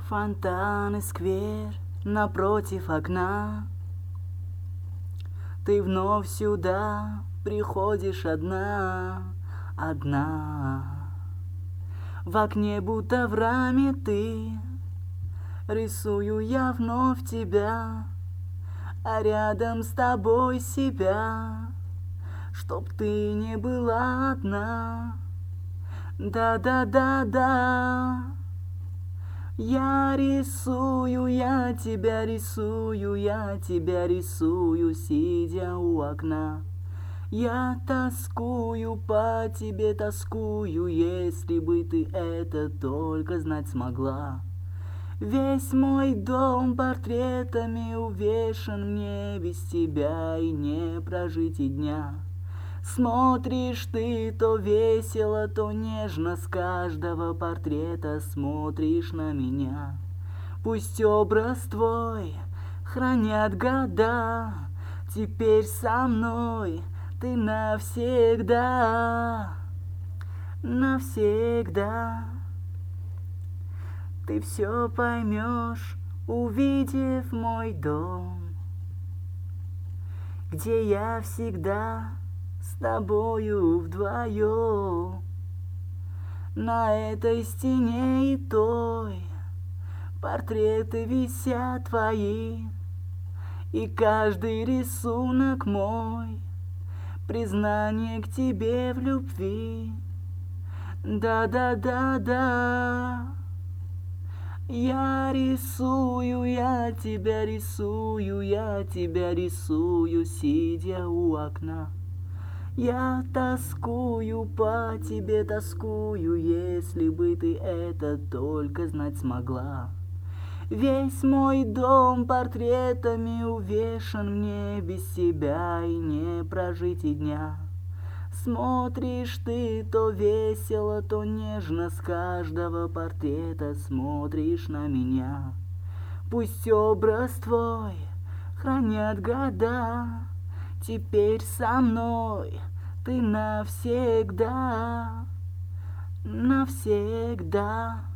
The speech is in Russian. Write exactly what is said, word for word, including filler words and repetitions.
Фонтан и сквер напротив окна. Ты вновь сюда приходишь одна, одна. В окне будто в раме ты, рисую я вновь тебя, а рядом с тобой себя, чтоб ты не была одна. Да-да-да-да. Я рисую, я тебя рисую, я тебя рисую, сидя у окна. Я тоскую по тебе, тоскую, если бы ты это только знать смогла. Весь мой дом портретами увешан, мне без тебя и не прожить и дня. Смотришь ты то весело, то нежно, с каждого портрета смотришь на меня. Пусть образ твой хранят года, теперь со мной ты навсегда, навсегда. Ты все поймешь, увидев мой дом, где я всегда с тобою вдвоем. На этой стене и той портреты висят твои, и каждый рисунок мой признание к тебе в любви. Да-да-да-да. Я рисую, я тебя рисую, я тебя рисую, сидя у окна. Я тоскую по тебе, тоскую, если бы ты это только знать смогла. Весь мой дом портретами увешан, мне без тебя и не прожить и дня. Смотришь ты то весело, то нежно, с каждого портрета смотришь на меня. Пусть образ твой хранят года, теперь со мной ты навсегда, навсегда.